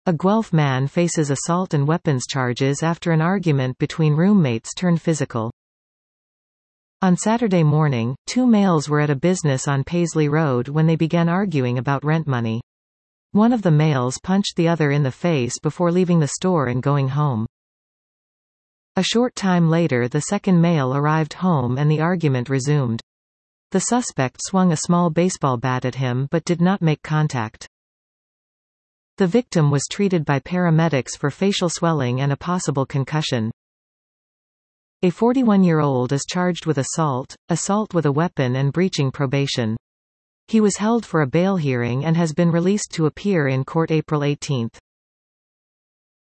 A Guelph man faces assault and weapons charges after an argument between roommates turned physical. On Saturday morning, two males were at a business on Paisley Road when they began arguing about rent money. One of the males punched the other in the face before leaving the store and going home. A short time later, the second male arrived home and the argument resumed. The suspect swung a small baseball bat at him but did not make contact. The victim was treated by paramedics for facial swelling and a possible concussion. A 41-year-old is charged with assault with a weapon and breaching probation. He was held for a bail hearing and has been released to appear in court April 18.